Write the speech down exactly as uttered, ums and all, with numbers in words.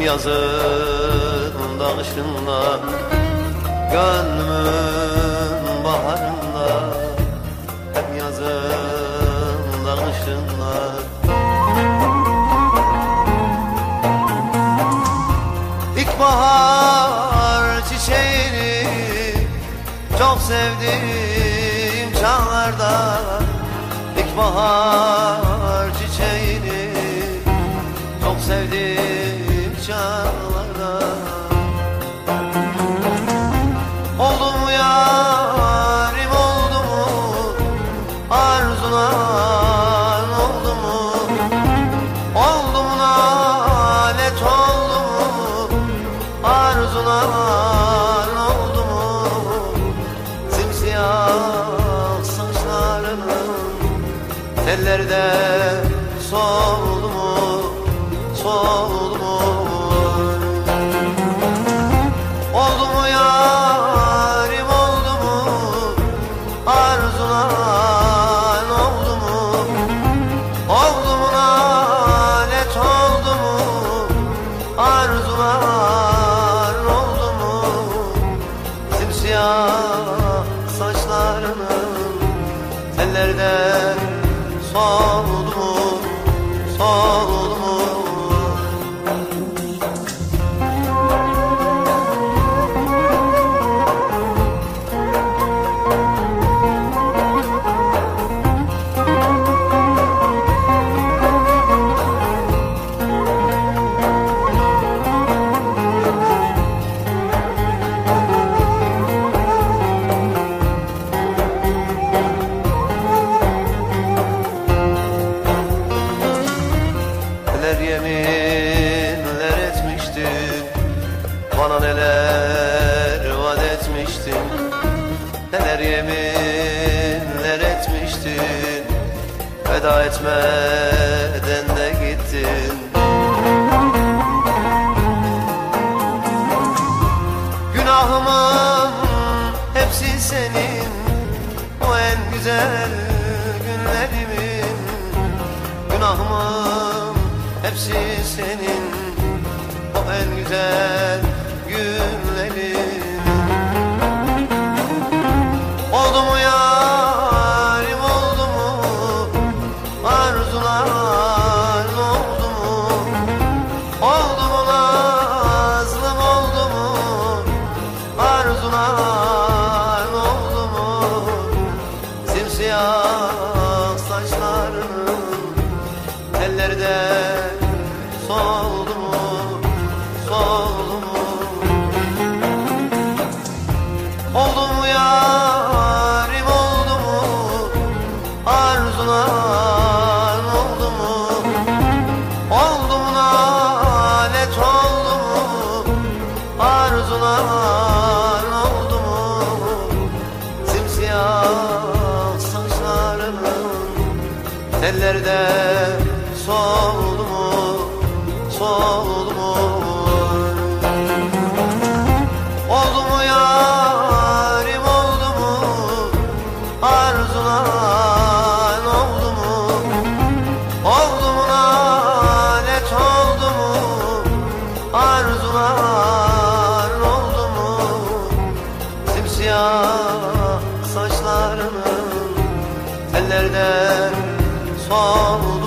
yazında kışında, gönlümün baharında, hem yazında kışında. İlkbahar çiçeğini çok sevdiğim çağlarda, İlkbahar çiçeğini çok sevdiğim çağlarda, oldu mu yarim, oldu mu arzular, oldu mu, oldu mu nalet, oldu mu arzular, oldu mu simsiyah saçlarının telleri de soldu mu, soldu mu? Oldu mu yarim, oldu mu arzular, oldu mu, oldu mu nalet, oldu mu arzular, oldu mu simsiyah saçlarının telleri de soldu mu, soldu mu? Neler yeminler etmiştin, bana neler vaat etmiştin. Neler yeminler etmiştin, veda etmeden de gittin. Günahımın hepsi senin, o en güzel günlerimin. Günahımın hepsi senin, o en güzel günlerin. Oldu mu yarim, oldu mu arzular, oldu mu, oldu mu nazlım, oldu mu arzular, oldu mu simsiyah saçlarının telleri de soldu mu, soldu mu? Oldu mu yarim, oldu mu arzular, oldu mu, oldu mu nalet, oldu mu arzular, oldu mu simsiyah saçlarının telleri de soldu mu, soldu mu? Oldu mu yarim, oldu mu arzular, oldu mu, oldu mu nalet, oldu mu arzular, oldu mu simsiyah saçlarının telleri de soldu